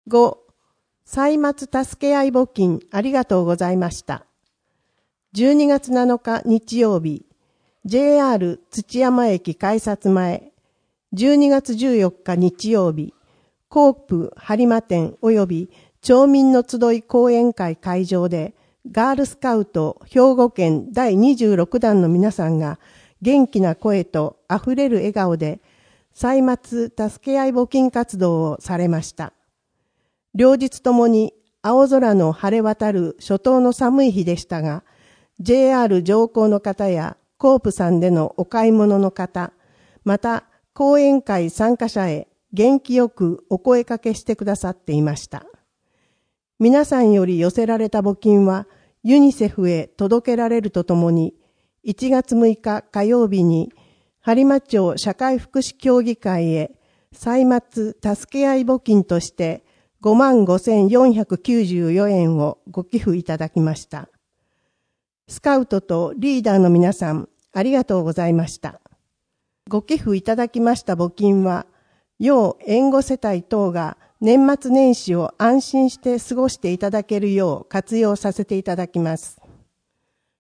5、歳末助け合い募金ありがとうございました。12月7日日曜日、JR 土山駅改札前、12月14日日曜日、コープ播磨店及び町民の集い講演会会場で、ガールスカウト兵庫県第26弾の皆さんが元気な声とあふれる笑顔で、歳末助け合い募金活動をされました。両日ともに青空の晴れ渡る初冬の寒い日でしたが、JR 乗降の方やコープさんでのお買い物の方、また講演会参加者へ元気よくお声かけしてくださっていました。皆さんより寄せられた募金はユニセフへ届けられるとともに、1月6日火曜日に播磨町社会福祉協議会へ歳末助け合い募金として55,494円をご寄付いただきました。スカウトとリーダーの皆さん、ありがとうございました。ご寄付いただきました募金は、要援護世帯等が年末年始を安心して過ごしていただけるよう活用させていただきます。